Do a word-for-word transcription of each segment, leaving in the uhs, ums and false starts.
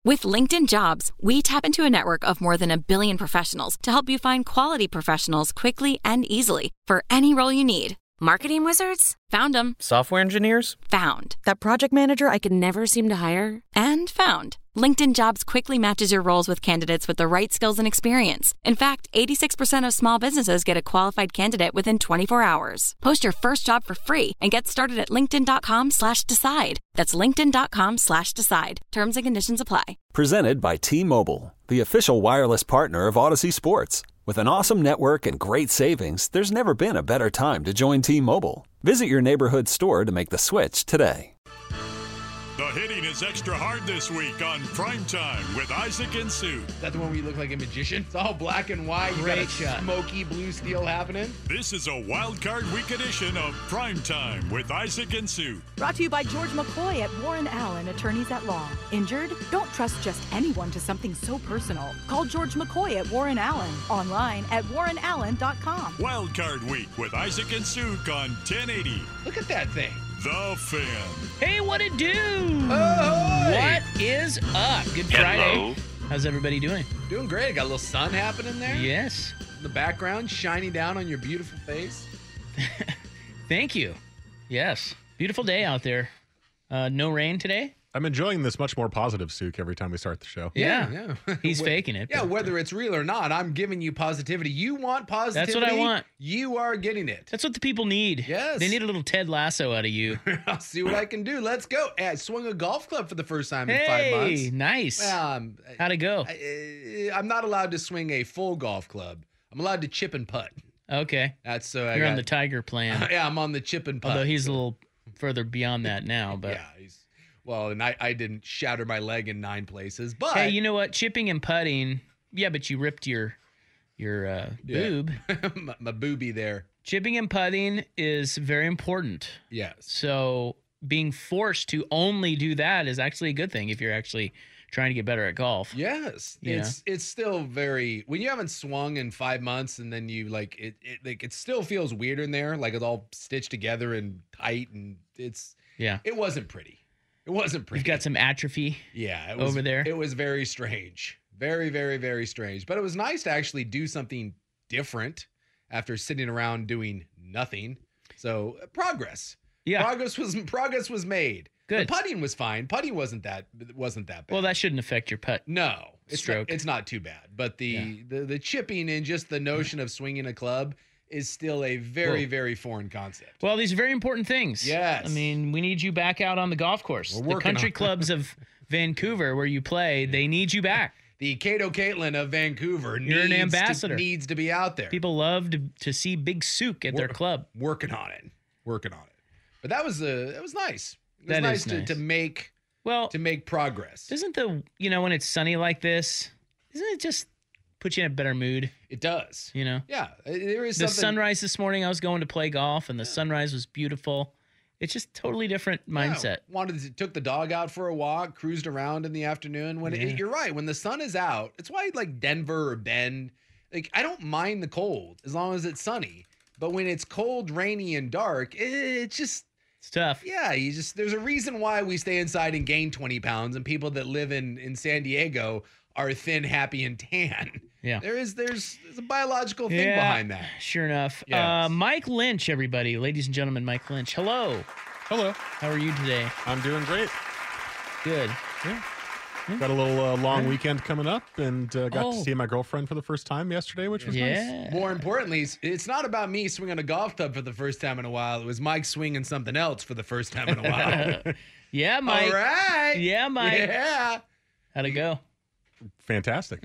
With LinkedIn Jobs, we tap into a network of more than a billion professionals to help you find quality professionals quickly and easily for any role you need. Marketing wizards? Found them. Software engineers? Found. That project manager I could never seem to hire? And found. LinkedIn Jobs quickly matches your roles with candidates with the right skills and experience. In fact, eighty-six percent of small businesses get a qualified candidate within twenty-four hours. Post your first job for free and get started at linkedin.com slash decide. That's linkedin.com slash decide. Terms and conditions apply. Presented by T-Mobile, the official wireless partner of Odyssey Sports. With an awesome network and great savings, there's never been a better time to join T-Mobile. Visit your neighborhood store to make the switch today. The hitting is extra hard this week on Primetime with Isaac and Sue. Is that the one where you look like a magician? It's all black and white. You Great got a shot. smoky blue steel happening. This is a wild card week edition of Primetime with Isaac and Sue. Brought to you by George McCoy at Warren Allen, attorneys at law. Injured? Don't trust just anyone to something so personal. Call George McCoy at Warren Allen. Online at warren allen dot com. Wild card week with Isaac and Sue on ten eighty. Look at that thing. The Fan. Hey, what it do? Oh, What is up? Good Friday. How's everybody doing? Doing great. Got a little sun happening there. Yes. The background shining down on your beautiful face. Thank you. Yes. Beautiful day out there. Uh, no rain today? I'm enjoying this much more positive, Suk, every time we start the show. Yeah. yeah. He's faking it. Yeah, but- whether it's real or not, I'm giving you positivity. You want positivity. That's what I want. You are getting it. That's what the people need. Yes. They need a little Ted Lasso out of you. I'll see what I can do. Let's go. Hey, I swung a golf club for the first time in Hey, five months. nice. Um, How'd it go? I, I'm not allowed to swing a full golf club. I'm allowed to chip and putt. Okay. That's so. I You're got, on the Tiger plan. yeah, I'm on the chip and putt. Although he's a little further beyond that now. But yeah, he's well, and I, I didn't shatter my leg in nine places, but hey, you know what? Chipping and putting. Yeah, but you ripped your your uh, Yeah. boob. my, my boobie there. Chipping and putting is very important. Yes. So being forced to only do that is actually a good thing if you're actually trying to get better at golf. Yes, Yeah. it's it's still very when you haven't swung in five months and then you like it, it like it still feels weird in there, like it's all stitched together and tight, and it's Yeah. it wasn't pretty. It wasn't pretty. You've got some atrophy. yeah it was, over there. It was very strange, very very very strange. But it was nice to actually do something different after sitting around doing nothing. So uh, progress. Yeah. Progress was progress was made. Good. The putting was fine. Putting wasn't that wasn't that bad. Well, that shouldn't affect your putt. No, it's Stroke. Not, it's not too bad. But the, Yeah. the the chipping and just the notion of swinging a club is still a very Whoa. very foreign concept. Well, these are very important things. Yes. I mean, we need you back out on the golf course. We're The working country on- clubs of Vancouver where you play, they need you back. The Cato Caitlin of Vancouver You're an needs ambassador. To, needs to be out there. People love to, to see Big Sook at their Wor- club. working on it, working on it. But that was uh, that was nice. It was That nice, is to, nice. to make Well, to make progress. isn't the, you know, when it's sunny like this, isn't it just put you in a better mood, It does. you know? Yeah, there is The something. sunrise this morning, I was going to play golf, and the sunrise was beautiful. It's just totally different Yeah, mindset. wanted to took the dog out for a walk, cruised around in the afternoon. When Yeah. it, you're right, when the sun is out, it's why like Denver or Bend. Like I don't mind the cold as long as it's sunny. But when it's cold, rainy, and dark, it, it's just It's tough. yeah. You just there's a reason why we stay inside and gain twenty pounds, and people that live in in San Diego are thin, happy, and tan. Yeah. There is there's, there's a biological thing Yeah, behind that. Sure enough. Yes. Uh, Mike Lynch, everybody. Ladies and gentlemen, Mike Lynch. Hello. Hello. How are you today? I'm doing great. Good. Got a little uh, long Yeah. weekend coming up, and uh, got Oh. to see my girlfriend for the first time yesterday, which was nice. Yeah. More importantly, it's- it's not about me swinging a golf club for the first time in a while. It was Mike swinging something else for the first time in a while. Yeah, Mike. All right. Yeah, Mike. Yeah. How'd it go? Fantastic.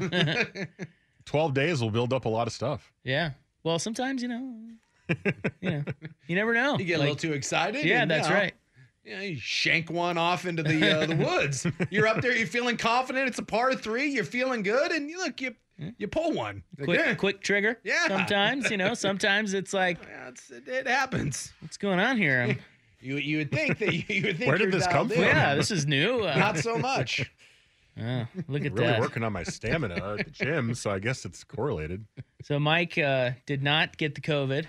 twelve days will build up a lot of stuff. Yeah. Well, sometimes, you know, you know, you never know. You get a Like, little too excited. Yeah, and, that's you know, right. You, know, you shank one off into the uh, the woods. You're up there. You're feeling confident. It's a par three. You're feeling good, and you look you you pull one. Like, Quick, yeah, quick trigger. Yeah. Sometimes, you know, sometimes it's like, yeah, it's, it, it happens. what's going on here? I'm, You you would think that you, you would think Where did you're this dialed come in. from? yeah, this is new. Uh, Not so much. oh, look at Really that. working on my stamina at the gym, so I guess it's correlated. So Mike uh, did not get the COVID,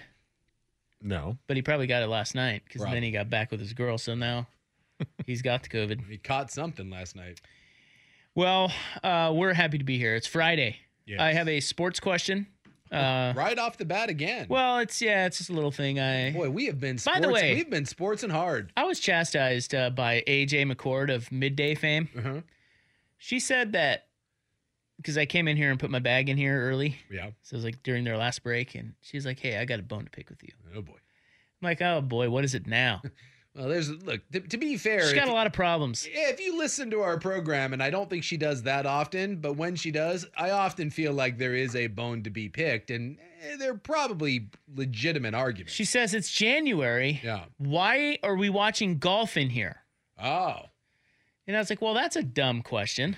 No. but he probably got it last night because Probably. then he got back with his girl. So now he's got the COVID. He caught something last night. Well, uh, we're happy to be here. It's Friday. Yes. I have a sports question. Uh, Right off the bat again. well, it's yeah, it's just a little thing. I Boy, we have been By sports. the way- we've been sportsing hard. I was chastised uh, by A J McCord of Midday fame. Uh-huh. She said that because I came in here and put my bag in here early. Yeah. So it was like during their last break, and she's like, "Hey, I got a bone to pick with you." Oh boy. I'm like, "Oh boy, what is it now?" Well, there's look. To, to be fair, She's if, got a lot of problems. yeah, if you listen to our program, and I don't think she does that often, but when she does, I often feel like there is a bone to be picked, and eh, they're probably legitimate arguments. She says it's January. Yeah. Why are we watching golf in here? Oh, And I was like, well, that's a dumb question.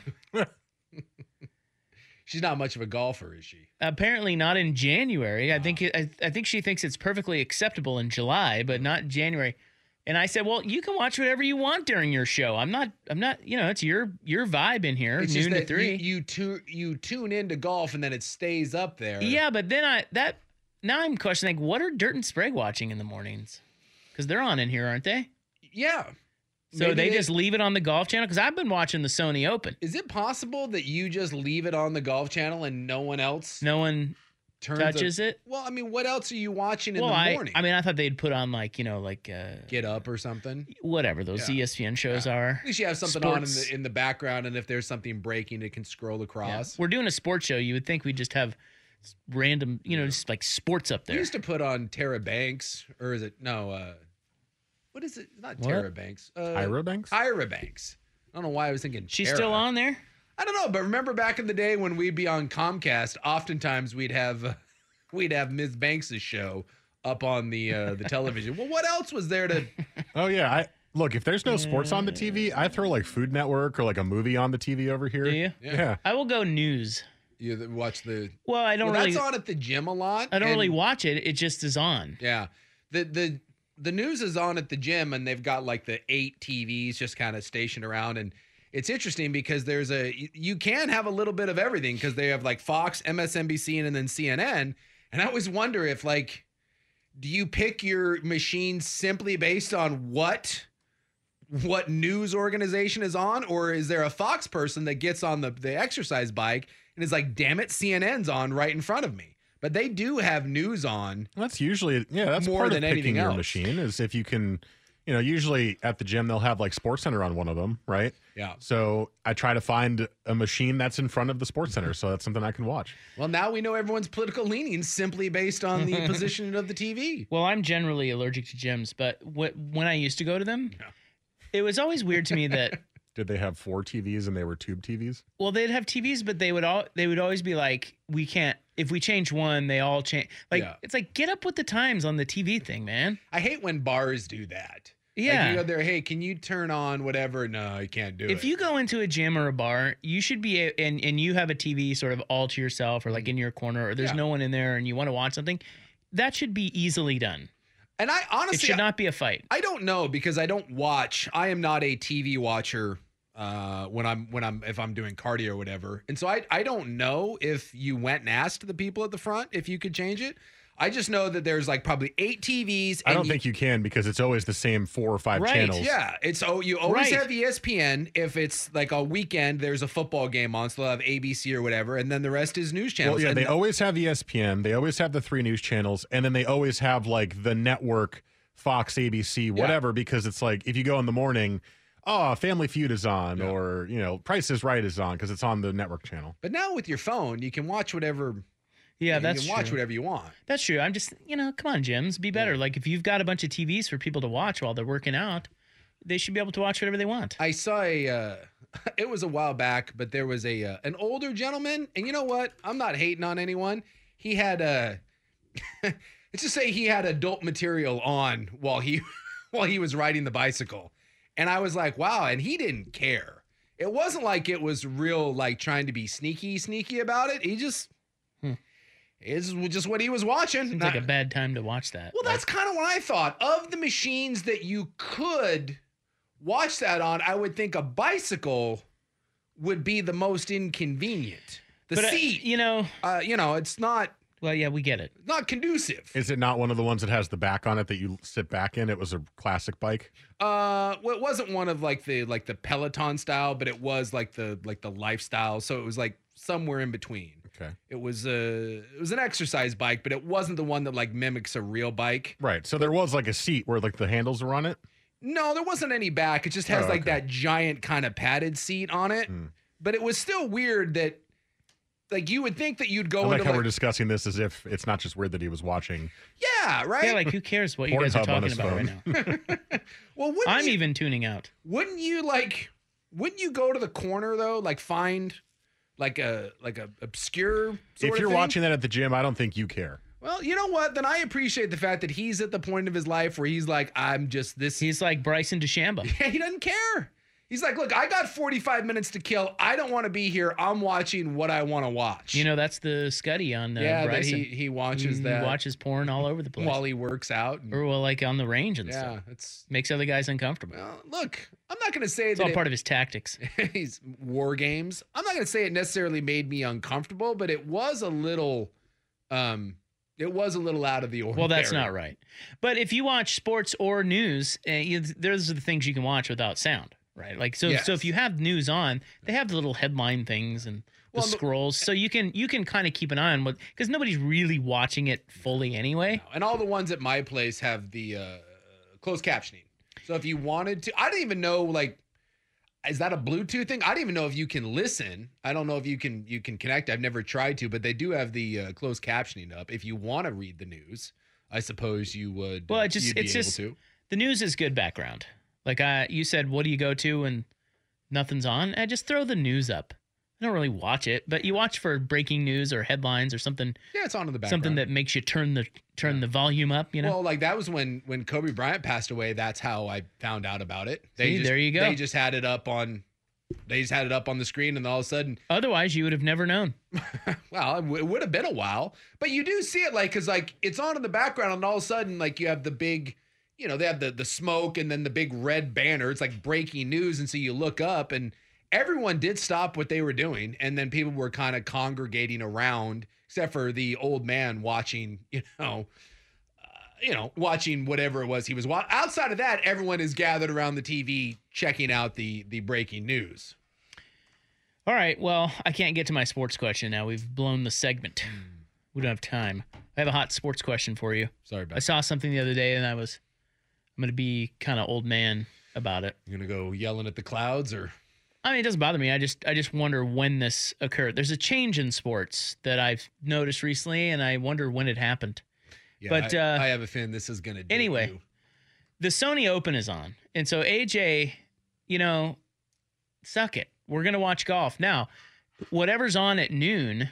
she's not much of a golfer, is she? Apparently not in January. I think it, I, I think she thinks it's perfectly acceptable in July, but not January. And I said, well, you can watch whatever you want during your show. I'm not, I'm not, you know, it's your your vibe in here, It's just noon to that three. You, you, tu- you tune into golf, and then it stays up there. Yeah, but then I that now I'm questioning, like, what are Dirt and Sprague watching in the mornings? Because they're on in here, aren't they? Yeah. So Maybe they just leave it on the Golf Channel? Because I've been watching the Sony Open. Is it possible that you just leave it on the Golf Channel and no one else No one turns touches a- it. Well, I mean, what else are you watching in Well, the I, morning? I mean, I thought they'd put on like you know, like uh, Get Up or something. whatever those Yeah. E S P N shows are. At least you have something on in Sports. the in the background, and if there's something breaking, it can scroll Yeah. across. We're doing a sports show. You would think we'd just have random, you know, just like sports up We there. used to put on Tara Banks, or is it no? uh What is it? Not What? Tara Banks. Uh, Ira Banks? Ira Banks. I don't know why I was thinking. She's Tara. still on there? I don't know, but remember back in the day when we'd be on Comcast, oftentimes we'd have uh, we'd have Miz Banks' show up on the uh, the television. Well, what else was there to? Oh yeah, I look, if there's no sports on the T V, I throw like Food Network or like a movie on the T V over here. Do you? Yeah. I will go news. You th- watch the. Well, I don't Well, really that's on at the gym a lot. I don't and- really watch it. It just is on. Yeah, the the the news is on at the gym, and they've got like the eight T Vs just kind of stationed around, and it's interesting because there's a you- you can have a little bit of everything because they have like Fox, M S N B C, and then C N N. And I always wonder if like, do you pick your machine simply based on what what news organization is on, or is there a Fox person that gets on the the exercise bike and is like, damn it, C N N's on right in front of me? But they do have news on. That's usually yeah, that's More part than of anything picking your else. machine is if you can, you know, usually at the gym they'll have like Sports Center on one of them, right? Yeah. So I try to find a machine that's in front of the Sports Center, so that's something I can watch. Well, now we know everyone's political leanings simply based on the position of the T V. Well, I'm generally allergic to gyms, but wh- when I used to go to them, it was always weird to me that Did they have four T Vs and they were tube T Vs? well, they'd have T Vs, but they would all they would always be like, we can't if we change one, they all change. Like Yeah. it's like get up with the times on the T V thing, man. I hate when bars do that. Like Yeah. you go there, hey, can you turn on whatever? No, you can't do it. If you go into a gym or a bar, you should be a, and and you have a T V sort of all to yourself or like in your corner or there's Yeah. no one in there and you want to watch something, that should be easily done. And I It honestly, should not be a fight. I don't know because I don't watch. I am not a T V watcher uh, when I'm when I'm if I'm doing cardio or whatever. And so I I don't know if you went and asked the people at the front if you could change it. I just know that there's like probably eight T Vs. I and don't you- think you can because it's always the same four or five Right, channels. Yeah, it's oh you always Right. have E S P N. If it's like a weekend, there's a football game on, so they'll have A B C or whatever, and then the rest is news channels. Well, yeah, And they th- always have E S P N. They always have the three news channels, and then they always have like the network, Fox, A B C, whatever. Because it's like if you go in the morning, oh, Family Feud is on, Yeah. or you know, Price is Right is on because it's on the network channel. But now with your phone, you can watch whatever. Yeah, you that's can watch true. whatever you want. That's true. I'm just, you know, come on, gyms, be better. Like if you've got a bunch of T Vs for people to watch while they're working out, they should be able to watch whatever they want. I saw a. Uh, it was a while back, but there was a uh, an older gentleman, and you know what? I'm not hating on anyone. He had a. Let's just say he had adult material on while he while he was riding the bicycle, and I was like, wow, and he didn't care. It wasn't like it was real, like trying to be sneaky, sneaky about it. He just. It's just what he was watching. Seems Not- like a bad time to watch that. Well, that's kind of what I thought. Of the machines that you could watch that on, I would think a bicycle would be the most inconvenient. The But, uh, seat, you know, uh, you know, it's not. Well, yeah, we get it. Not conducive. Is it not one of the ones that has the back on it that you sit back in? It was a classic bike. Uh, well, it wasn't one of like the like the Peloton style, but it was like the like the lifestyle. So it was like somewhere in between. Okay. It was a it was an exercise bike, but it wasn't the one that like mimics a real bike. Right. So there was like a seat where like the handles were on it. No, there wasn't any back. It just has Oh, like okay. that giant kind of padded seat on it. Mm. But it was still weird that like you would think that you'd go I like into how like, we're discussing this as if it's not just weird that he was watching. yeah, right. Yeah, like who cares what you guys are Pornhub on talking his about phone. right now? well, wouldn't I'm you, even tuning out. wouldn't you like wouldn't you go to the corner though, like find like a like a obscure sort If of you're thing? watching that at the gym, I don't think you care. Well, you know what? Then I appreciate the fact that he's at the point of his life where he's like, I'm just this. He's like Bryson DeChambeau. he doesn't care. He's like, look, I got forty-five minutes to kill. I don't want to be here. I'm watching what I want to watch. You know, that's the Scuddy on uh, yeah, that Bryson. he he watches He that watches porn all over the place. while he works out. and- or well, like on the range and yeah, stuff. it's Makes other guys uncomfortable. well, look. I'm not going to say It's that all it- part of his tactics. he's war games. I'm not going to say it necessarily made me uncomfortable, but it was a little, um, it was a little out of the ordinary. Well, that's not right. But if you watch sports or news, uh, you, those are the things you can watch without sound, right? Like so. Yes. So if you have news on, they have the little headline things and the Well, the- scrolls, so you can you can kind of keep an eye on what because nobody's really watching it fully anyway. And all the ones at my place have the uh, closed captioning. So if you wanted to, I didn't even know like, is that a Bluetooth thing? I don't even know if you can listen. I don't know if you can you can connect. I've never tried to, but they do have the uh, closed captioning up. If you want to read the news, I suppose you would. Well, uh, it just you'd be it's able just to. the news is good background. Like I, you said, what do you go to when nothing's on? I just throw the news up. I don't really watch it, but you watch for breaking news or headlines or something. Yeah, it's on in the background. Something that makes you turn the turn the volume up. You know. Well, like that was when when Kobe Bryant passed away. That's how I found out about it. They See, just, there you go. They just had it up on. They just had it up on the screen, and all of a sudden, Otherwise, you would have never known. well, it, w- it would have been a while. But you do see it, like, because like it's on in the background, and all of a sudden, like you have the big, you know, they have the the smoke, and then the big red banner. It's like breaking news, and so you look up, and everyone did stop what they were doing, and then people were kind of congregating around, except for the old man watching, you know. You know, watching whatever it was he was watching. Outside of that, everyone is gathered around the T V checking out the the breaking news. All right. Well, I can't get to my sports question now. We've blown the segment. Hmm. We don't have time. I have a hot sports question for you. Sorry I about that. saw something the other day, and I was, I'm going to be kind of old man about it. You're gonna go yelling at the clouds, or I mean, it doesn't bother me. I just, I just wonder when this occurred. There's a change in sports that I've noticed recently, and I wonder when it happened. yeah, But, I, uh, I have a feeling this is gonna. date anyway. you. The Sony Open is on. And so A J, you know, suck it. We're going to watch golf. Now, whatever's on at noon,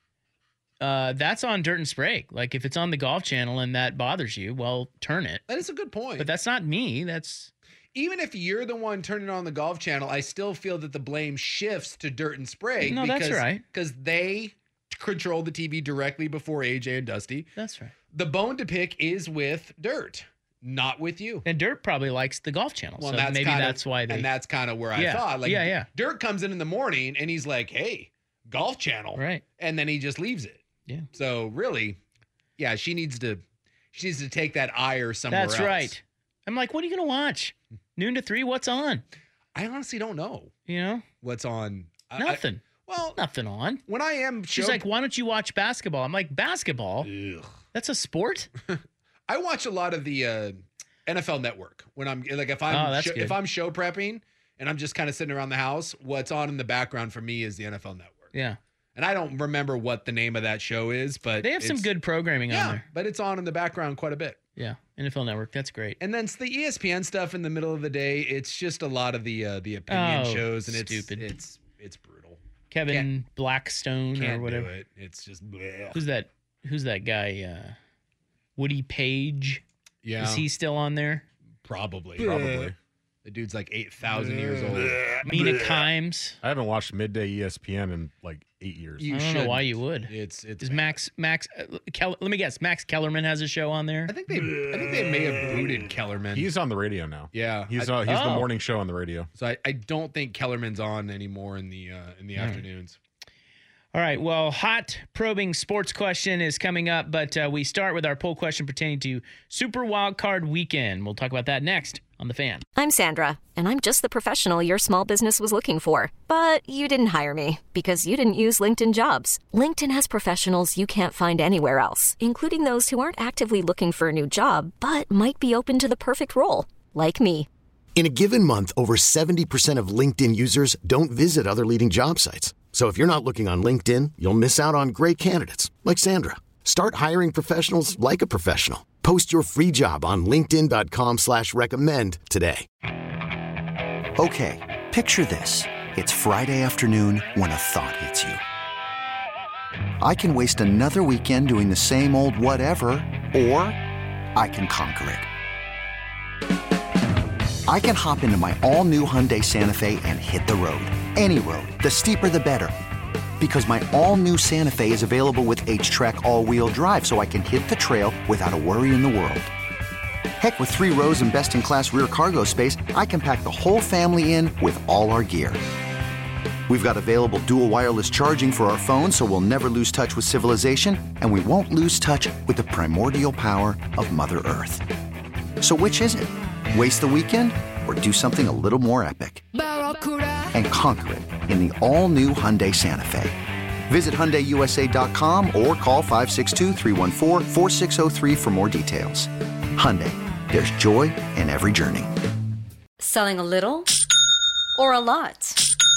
uh, that's on Dirt and Sprague. Like if it's on the Golf Channel and that bothers you, well, turn it. That is a good point. But that's not me. That's Even if you're the one turning on the Golf Channel, I still feel that the blame shifts to Dirt and Sprague. No, that's because, right. Because they control the T V directly before A J and Dusty. that's right. The bone to pick is with Dirt, not with you. And Dirt probably likes the Golf Channel. Well, so that's maybe kind that's of, why they. And that's kind of where I Yeah. thought. Like, Yeah, yeah. Dirt comes in in the morning and he's like, "Hey, Golf Channel," Right. And then he just leaves it. Yeah. So really, yeah, she needs to, she needs to take that ire somewhere That's else. right. I'm like, what are you going to watch? Noon to three? What's on? I honestly don't know You know, what's on. I- I- nothing. well, Nothing on. when I am, She's show- like, why don't you watch basketball? I'm like, basketball? Ugh. That's a sport? I watch a lot of the uh, N F L Network when I'm like if I'm Oh, that's show, good. if I'm show prepping and I'm just kind of sitting around the house. What's on in the background for me is the N F L Network. Yeah. And I don't remember what the name of that show is, but They have some it's- good programming yeah, on there. but it's on in the background quite a bit. Yeah. N F L Network. That's great. And then it's the E S P N stuff in the middle of the day. It's just a lot of the uh, the opinion Oh, shows, and it's stupid. it's it's brutal. Kevin Blackstone Can't or whatever. do it. It's just bleh. Who's that? Who's that guy? Uh, Woody Page. yeah, Is he still on there? probably Probably. The dude's like eight thousand years old. Mina Kimes. I haven't watched midday E S P N in like eight years. You I don't know should. why you would. It's it's. Is bad. Max Max? Uh, Kel, let me guess. Max Kellerman has a show on there. I think they I think they may have booted Kellerman. He's on the radio now. yeah. He's I- uh, he's the Oh. morning show on the radio. so I, I don't think Kellerman's on anymore in the uh, in the All right. afternoons. All right. Well, hot probing sports question is coming up, but uh, we start with our poll question pertaining to Super Wild Card Weekend. We'll talk about that next on The Fan. I'm Sandra, and I'm just the professional your small business was looking for. But you didn't hire me because you didn't use LinkedIn Jobs. LinkedIn has professionals you can't find anywhere else, including those who aren't actively looking for a new job, but might be open to the perfect role, like me. In a given month, over seventy percent of LinkedIn users don't visit other leading job sites. So if you're not looking on LinkedIn, you'll miss out on great candidates like Sandra. Start hiring professionals like a professional. Post your free job on linkedin dot com slash recommend today. Okay, picture this. It's Friday afternoon when a thought hits you. I can waste another weekend doing the same old whatever, or I can conquer it. I can hop into my all-new Hyundai Santa Fe and hit the road. Any road. The steeper, the better. Because my all-new Santa Fe is available with H-Track all-wheel drive, so I can hit the trail without a worry in the world. Heck, with three rows and best-in-class rear cargo space, I can pack the whole family in with all our gear. We've got available dual wireless charging for our phones, so we'll never lose touch with civilization, and we won't lose touch with the primordial power of Mother Earth. So which is it? Waste the weekend or do something a little more epic? And conquer it in the all-new Hyundai Santa Fe. Visit Hyundai U S A dot com or call five six two, three one four, four six zero three for more details. Hyundai, there's joy in every journey. Selling a little or a lot?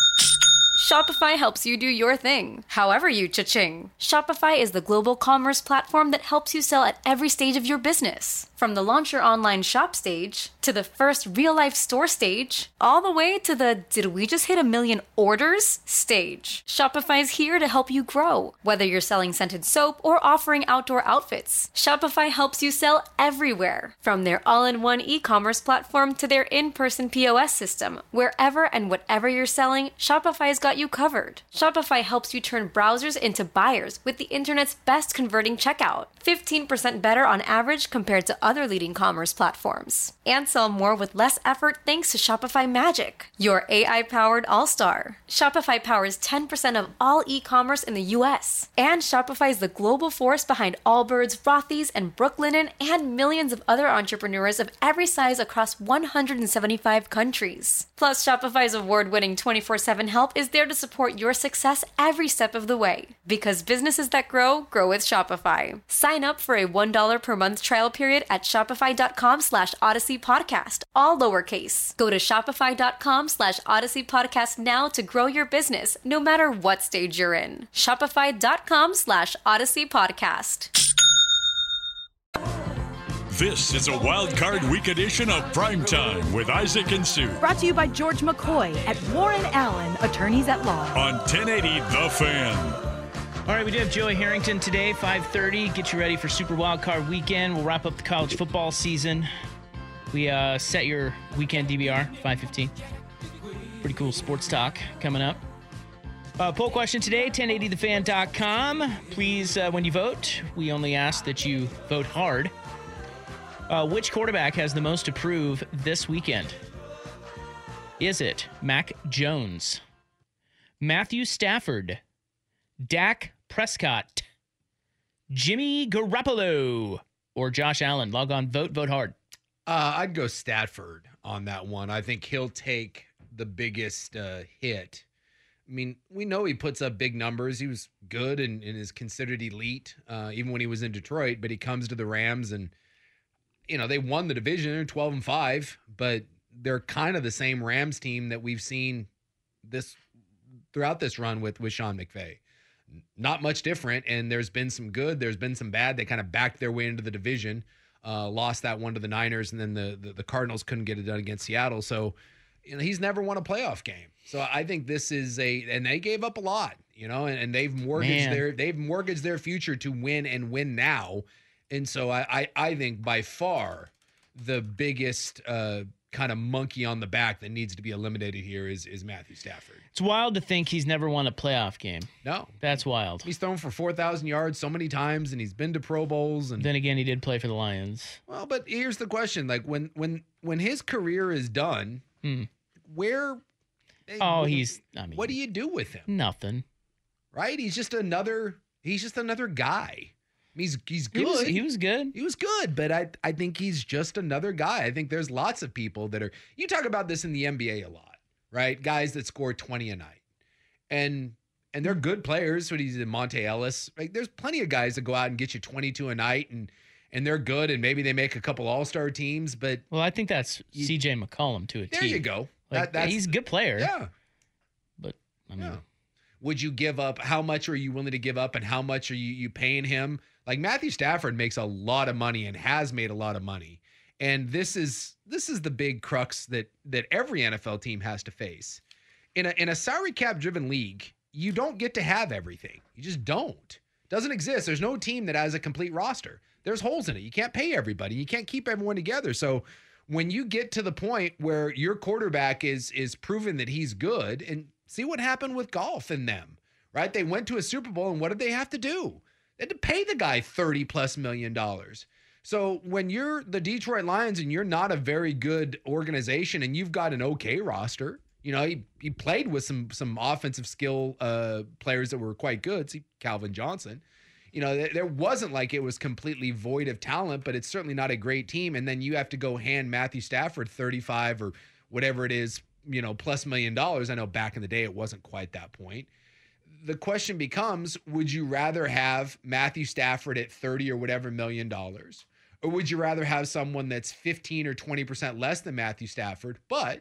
Shopify helps you do your thing, however you cha-ching. Shopify is the global commerce platform that helps you sell at every stage of your business. From the launch your online shop stage, to the first real-life store stage, all the way to the did we just hit a million orders stage. Shopify's here to help you grow. Whether you're selling scented soap or offering outdoor outfits, Shopify helps you sell everywhere. From their all-in-one e-commerce platform to their in-person P O S system, wherever and whatever you're selling, Shopify's got you covered. Shopify helps you turn browsers into buyers with the internet's best converting checkout. fifteen percent better on average compared to other leading commerce platforms. And sell more with less effort thanks to Shopify Magic, your A I-powered all-star. Shopify powers ten percent of all e-commerce in the U S. And Shopify is the global force behind Allbirds, Rothy's, and Brooklinen, and millions of other entrepreneurs of every size across one hundred seventy-five countries. Plus, Shopify's award-winning twenty-four seven help is there to support your success every step of the way. Because businesses that grow, grow with Shopify. Sign up for a one dollar per month trial period at shopify.com slash Odyssey Podcast, all lowercase. Go to shopify.com slash Odyssey Podcast now to grow your business, no matter what stage you're in. Shopify.com slash Odyssey Podcast. This is a Wild Card Week edition of Primetime with Isaac and Sue. Brought to you by George McCoy at Warren Allen, attorneys at law. On ten eighty The Fan. All right, we do have Joey Harrington today, five thirty. Get you ready for Super Wild Card Weekend. We'll wrap up the college football season. We uh, set your weekend D V R, five fifteen. Pretty cool sports talk coming up. Uh, poll question today, ten eighty the fan dot com. Please, uh, when you vote, we only ask that you vote hard. Uh, which quarterback has the most to prove this weekend? Is it Mac Jones, Matthew Stafford, Dak Prescott, Jimmy Garoppolo, or Josh Allen? Log on, vote, vote hard. Uh, I'd go Stafford on that one. I think he'll take the biggest uh, hit. I mean, we know he puts up big numbers. He was good and, and is considered elite, uh, even when he was in Detroit. But he comes to the Rams and, you know, they won the division. They're twelve and five, but they're kind of the same Rams team that we've seen this throughout this run with, with Sean McVay. Not much different, and there's been some good, there's been some bad. They kind of backed their way into the division, uh, lost that one to the Niners, and then the, the the Cardinals couldn't get it done against Seattle. So, you know, he's never won a playoff game. So I think this is a, and they gave up a lot, you know, and, and they've mortgaged Man. their they've mortgaged their future to win and win now. And so I I, I think by far the biggest uh, kind of monkey on the back that needs to be eliminated here is is Matthew Stafford. It's wild to think he's never won a playoff game. No. That's wild. He's thrown for four thousand yards so many times, and he's been to Pro Bowls. And Then again, he did play for the Lions. Well, but here's the question. Like, when when when his career is done, Hmm. where... Oh, what- he's, I mean, What do you do with him? nothing. right? He's just another he's just another guy. He's he's good. He was, he was good. He was good, but I I think he's just another guy. I think there's lots of people that are you talk about this in the N B A a lot, right? Guys that score twenty a night. And and they're good players. What he's in Monte Ellis. Like there's plenty of guys that go out and get you twenty-two a night and and they're good and maybe they make a couple all-star teams, but well, I think that's you, C J McCollum to a there T. There you go. Like, that, that's, he's a good player. Yeah. But I mean yeah. Would you give up? How much are you willing to give up and how much are you, you paying him? Like Matthew Stafford makes a lot of money and has made a lot of money. And this is this is the big crux that that every N F L team has to face. In a in a salary cap driven league, you don't get to have everything. You just don't. Doesn't exist. There's no team that has a complete roster. There's holes in it. You can't pay everybody. You can't keep everyone together. So when you get to the point where your quarterback is is proven that he's good, and see what happened with Goff and them, right? They went to a Super Bowl, and what did they have to do? They had to pay the guy thirty plus million dollars. So when you're the Detroit Lions and you're not a very good organization and you've got an okay roster, you know, he, he played with some some offensive skill uh, players that were quite good. See Calvin Johnson. You know, there, there wasn't like it was completely void of talent, but it's certainly not a great team. And then you have to go hand Matthew Stafford thirty-five or whatever it is, you know, plus million dollars. I know back in the day it wasn't quite that point. The question becomes, would you rather have Matthew Stafford at thirty or whatever million dollars? Or would you rather have someone that's fifteen or twenty percent less than Matthew Stafford, but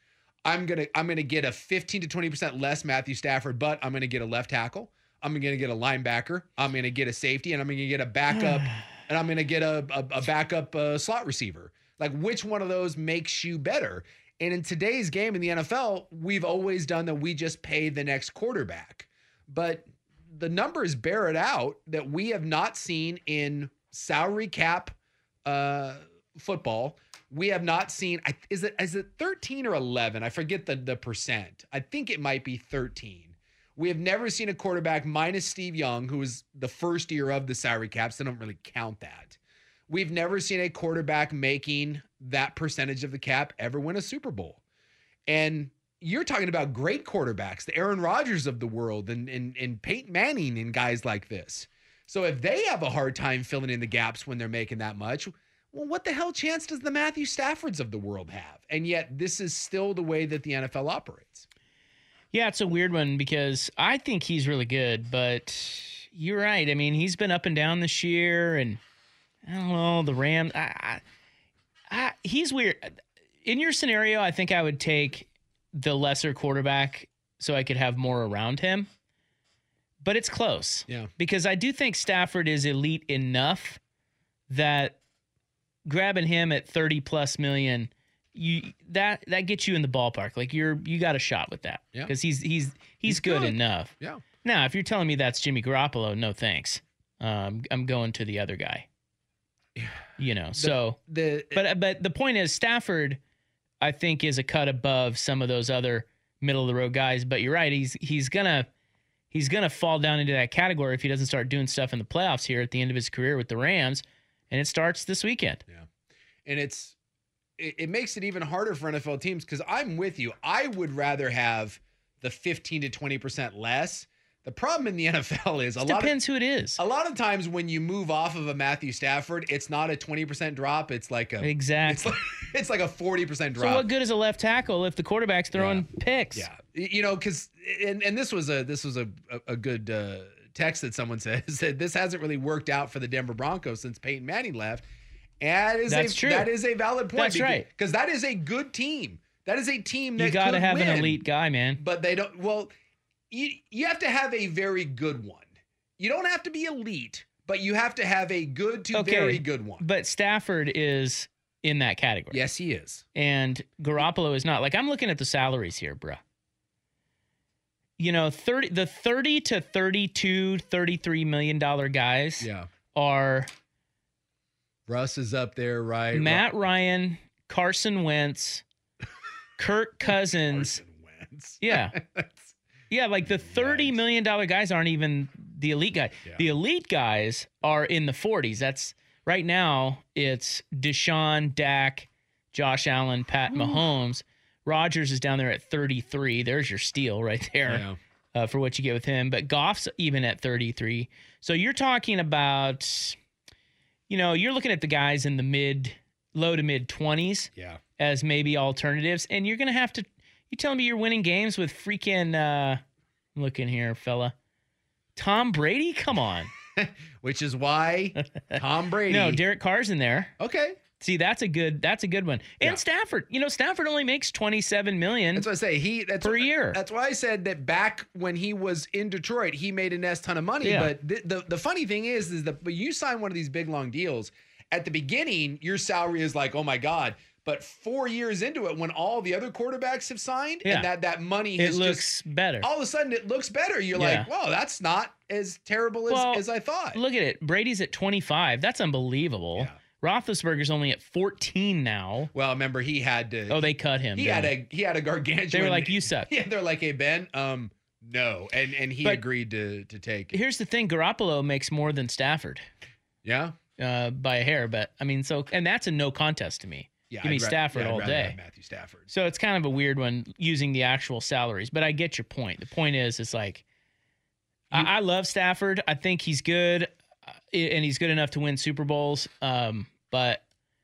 I'm going to I'm going to get a fifteen to twenty percent less Matthew Stafford, but I'm going to get a left tackle, I'm going to get a linebacker, I'm going to get a safety, and I'm going to get a backup, and I'm going to get a, a, a backup uh, slot receiver. Like, which one of those makes you better? And in today's game in the N F L, we've always done that we just pay the next quarterback. But the numbers bear it out that we have not seen in salary cap uh, football. We have not seen, is it is it thirteen or eleven? I forget the, the percent. I think it might be thirteen. We have never seen a quarterback minus Steve Young, who was the first year of the salary caps. They don't really count that. We've never seen a quarterback making that percentage of the cap ever win a Super Bowl. And you're talking about great quarterbacks, the Aaron Rodgers of the world and, and, and Peyton Manning and guys like this. So if they have a hard time filling in the gaps when they're making that much, well, what the hell chance does the Matthew Staffords of the world have? And yet this is still the way that the N F L operates. Yeah, it's a weird one because I think he's really good, but you're right. I mean, he's been up and down this year, and I don't know, the Rams. I, I, I, he's weird. In your scenario, I think I would take the lesser quarterback so I could have more around him. But it's close. Yeah. Because I do think Stafford is elite enough that grabbing him at thirty plus million, you that that gets you in the ballpark. Like you're you got a shot with that. Yeah. Because he's he's he's, he's good, good enough. Yeah. Now, if you're telling me that's Jimmy Garoppolo, no thanks. Um, I'm going to the other guy. You know, the, so the but but the point is Stafford, I think, is a cut above some of those other middle of the road guys. But you're right, he's he's gonna he's gonna fall down into that category if he doesn't start doing stuff in the playoffs here at the end of his career with the Rams, and it starts this weekend. Yeah, and it's it, it makes it even harder for N F L teams because I'm with you. I would rather have the fifteen to twenty percent less. The problem in the N F L is a it lot depends of, who it is. A lot of times when you move off of a Matthew Stafford, it's not a twenty percent drop. It's like a exactly. It's like, it's like a forty percent drop. So what good is a left tackle if the quarterback's throwing yeah. picks? Yeah, you know, because and and this was a this was a a, a good uh, text that someone said said this hasn't really worked out for the Denver Broncos since Peyton Manning left. And that is That's a, true. That is a valid point. That's because, right. Because that is a good team. That is a team that you got to could have win, an elite guy, man. But they don't. Well. You, you have to have a very good one. You don't have to be elite, but you have to have a good to okay, very good one. But Stafford is in that category. Yes, he is. And Garoppolo is not. Like, I'm looking at the salaries here, bruh. You know, thirty the thirty to thirty-two, thirty-three million dollar guys yeah. are Russ is up there, right? Matt Ryan, Carson Wentz, Kirk Cousins. Carson Wentz. Yeah. Yeah, like the thirty million dollar guys aren't even the elite guy. Yeah. The elite guys are in the forties. That's right now it's Deshaun, Dak, Josh Allen, Pat Mahomes. Rodgers is down there at thirty-three. There's your steal right there. uh, for what you get with him. But Goff's even at thirty-three. So you're talking about, you know, you're looking at the guys in the mid, low to mid twenties yeah. as maybe alternatives. And you're going to have to, you telling me you're winning games with freaking, uh, I'm looking here, fella, Tom Brady? Come on. Which is why Tom Brady. No, Derek Carr's in there. Okay. See, that's a good that's a good one. And Yeah. Stafford, you know, Stafford only makes twenty-seven million That's what I say. He that's per what, year. That's why I said that back when he was in Detroit, he made a nest ton of money. Yeah. But the, the the funny thing is, is that when you sign one of these big long deals, at the beginning, your salary is like, oh my God. But four years into it, when all the other quarterbacks have signed, Yeah. and that that money It has looks just, better. all of a sudden it looks better. You're Yeah. like, well, that's not as terrible as, Well, as I thought. Look at it. Brady's at twenty-five. That's unbelievable. Yeah. Roethlisberger's only at fourteen now. Well, remember he had to. Oh, they cut him. He didn't had they? a he had a gargantuan. They were like, you suck. Yeah, they're like, hey Ben, um, no, and and he But agreed to to take. it. Here's the thing: Garoppolo makes more than Stafford Yeah, uh, by a hair. But I mean, so and that's a no contest to me. yeah. Give me I'd ra- Stafford yeah, I'd all rather day. have Matthew Stafford. So it's kind of a weird one using the actual salaries, but I get your point. The point is, it's like, I, I love Stafford. I think he's good, uh, and he's good enough to win Super Bowls. Um, but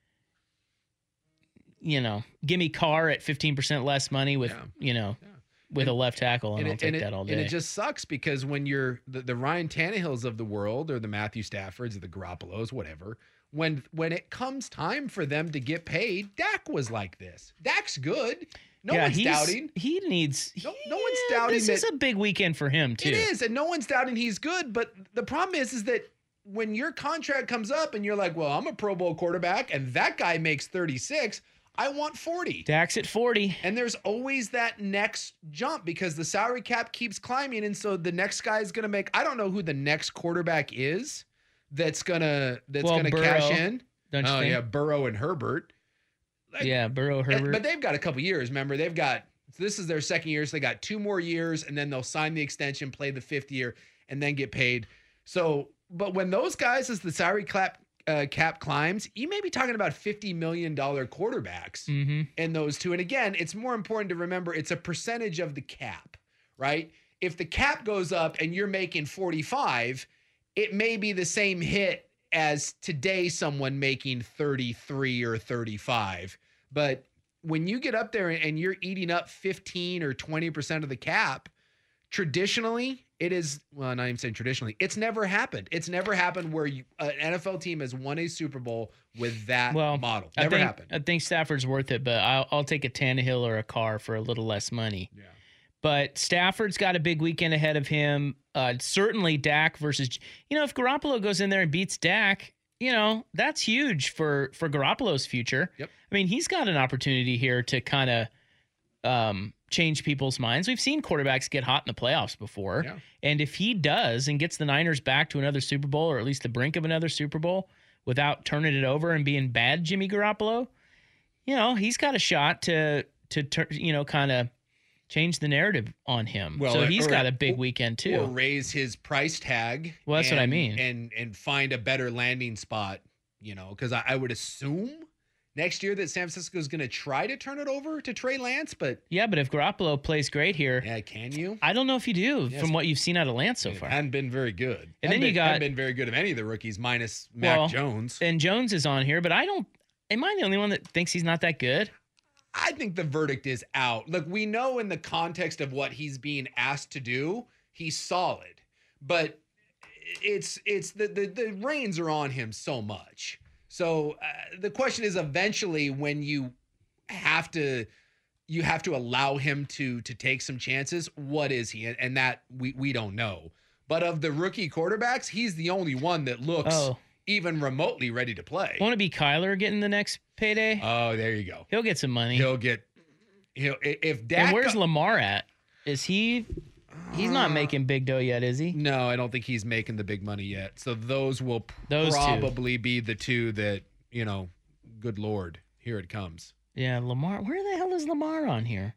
you know, give me Carr at fifteen percent less money with Yeah. you know, Yeah. with And- a left tackle, and, And I'll it, take and, it, that all day. and it just sucks because when you're the, the Ryan Tannehills of the world, or the Matthew Staffords, or the Garoppolos, whatever, when when it comes time for them to get paid, Dak was like this. Dak's good. No yeah, one's he's- doubting. He needs. No- no one's Yeah, doubting This is that- a big weekend for him too. It is, and no one's doubting he's good. But the problem is, is that when your contract comes up and you're like, well, I'm a Pro Bowl quarterback, and that guy makes thirty-six, I want forty. Dak's at forty. And there's always that next jump because the salary cap keeps climbing. And so the next guy is going to make, I don't know who the next quarterback is that's going to, that's Well, going to Burrow, cash in. don't you oh think? yeah. Burrow and Herbert. Like, Yeah, Burrow, and- Herbert. But they've got a couple years. Remember, they've got, so this is their second year. So they got two more years and then they'll sign the extension, play the fifth year, and then get paid. So, but when those guys, as the salary cap, uh, cap climbs, you may be talking about fifty million dollars quarterbacks mm-hmm. in those two. And again, it's more important to remember it's a percentage of the cap, right? If the cap goes up and you're making forty-five, it may be the same hit as today someone making thirty-three or thirty-five. But when you get up there and you're eating up fifteen or twenty percent of the cap, traditionally, it is, well, not even saying traditionally, it's never happened. It's never happened where you, an N F L team has won a Super Bowl with that well, model. I Never think, happened. I think Stafford's worth it, but I'll, I'll take a Tannehill or a Carr for a little less money. Yeah. But Stafford's got a big weekend ahead of him. Uh, certainly Dak versus, you know, if Garoppolo goes in there and beats Dak, you know, that's huge for, for Garoppolo's future. Yep. I mean, he's got an opportunity here to kind of um, change people's minds. We've seen quarterbacks get hot in the playoffs before. Yeah. And if he does and gets the Niners back to another Super Bowl, or at least the brink of another Super Bowl, without turning it over and being bad Jimmy Garoppolo, you know, he's got a shot to, to tur- you know, kind of change the narrative on him. Well, so or- he's or- got a big weekend too. Or raise his price tag. Well, that's what I and- mean. And and find a better landing spot, you know, because I, I would assume next year that San Francisco is going to try to turn it over to Trey Lance, but Yeah, but if Garoppolo plays great here, yeah, can you? I don't know if you do Yes. from what you've seen out of Lance so It far. hadn't been very good. And then Hadn't you been- got- hadn't been very good of any of the rookies minus Mac Well, Jones. And Jones is on here, but I don't. Am I the only one that thinks he's not that good? I think the verdict is out. Look, we know in the context of what he's being asked to do, he's solid. But it's it's the the, the reins are on him so much. So uh, the question is, eventually, when you have to you have to allow him to to take some chances, what is he? And, and that we we don't know. But of the rookie quarterbacks, he's the only one that looks Oh. even remotely ready to play. Want to be Kyler getting the next payday? Oh, there you go. He'll get some money. He'll get he'll if Dak and where's go- Lamar at? Is he? He's not making big dough yet, is he? No, I don't think he's making the big money yet. So those will Those two. probably be the two that, you know, good Lord, here it comes. Yeah, Lamar. Where the hell is Lamar on here?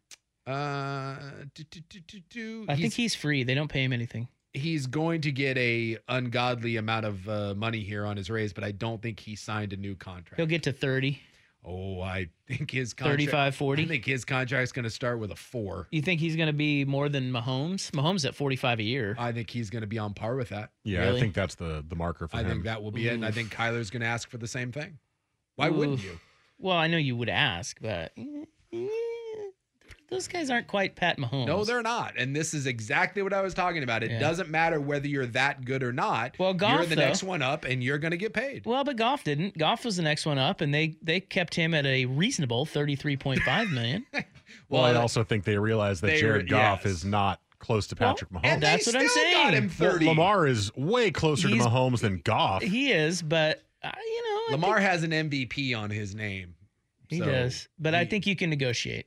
Uh, do, do, do, do, do. I he's, think he's free. They don't pay him anything. he's going to get a ungodly amount of uh, money here on his raise, but I don't think he signed a new contract. He'll get to thirty. Oh, I think his contract, thirty-five, forty? I think his contract's going to start with a four. You think he's going to be more than Mahomes? Mahomes at forty-five a year. I think he's going to be on par with that. Yeah, Really? I think that's the the marker for I him. think that will be it. And I think Kyler's going to ask for the same thing. Why wouldn't Oof. you? Well, I know you would ask, but eh, those guys aren't quite Pat Mahomes. No, they're not. And this is exactly what I was talking about. It Yeah. doesn't matter whether you're that good or not. Well, Goff, you're the though. next one up, and you're going to get paid. Well, but Goff didn't. Goff was the next one up, and they they kept him at a reasonable thirty-three point five million dollars. Well, I also think they realize that they Jared were- Goff yes. is not close to Patrick Well, Mahomes. And That's they what I'm still saying. got him Well, thirty. Lamar is way closer He's- to Mahomes than Goff. He is, but uh, you know, I Lamar think has an M V P on his name. he So does. But I he- think you can negotiate.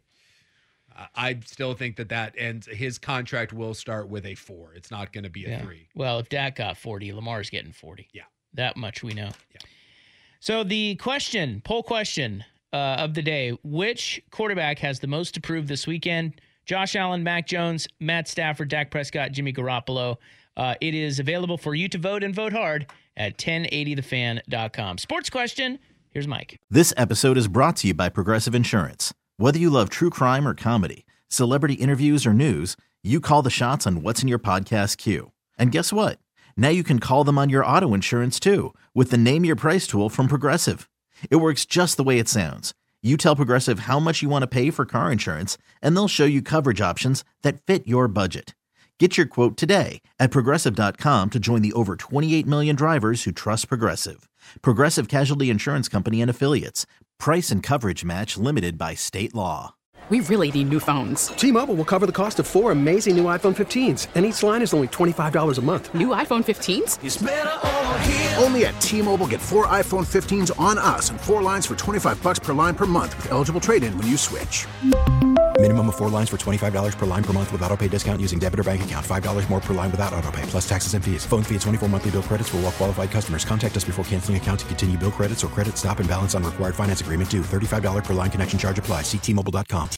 I still think that that ends. His contract will start with a four. It's not going to be a Yeah. three. Well, if Dak got forty, Lamar's getting forty. Yeah. That much we know. Yeah. So the question, poll question uh, of the day, which quarterback has the most to prove this weekend? Josh Allen, Mac Jones, Matt Stafford, Dak Prescott, Jimmy Garoppolo. Uh, it is available for you to vote and vote hard at ten eighty the fan dot com. Sports question. Here's Mike. This episode is brought to you by Progressive Insurance. Whether you love true crime or comedy, celebrity interviews or news, you call the shots on what's in your podcast queue. And guess what? Now you can call them on your auto insurance too with the Name Your Price tool from Progressive. It works just the way it sounds. You tell Progressive how much you want to pay for car insurance, and they'll show you coverage options that fit your budget. Get your quote today at Progressive dot com to join the over twenty-eight million drivers who trust Progressive. Progressive Casualty Insurance Company and Affiliates. Price and coverage match limited by state law. We really need new phones. T-Mobile will cover the cost of four amazing new iPhone fifteens, and each line is only twenty-five dollars a month. New iPhone fifteens? It's better over here. Only at T-Mobile, get four iPhone fifteens on us and four lines for twenty-five bucks per line per month with eligible trade-in when you switch. Minimum of four lines for twenty-five dollars per line per month with autopay discount using debit or bank account. five dollars more per line without autopay, plus taxes and fees. Phone fee at twenty-four monthly bill credits for well-qualified customers. Contact us before canceling account to continue bill credits or credit stop and balance on required finance agreement due. thirty-five dollars per line connection charge applies. See T Mobile dot com.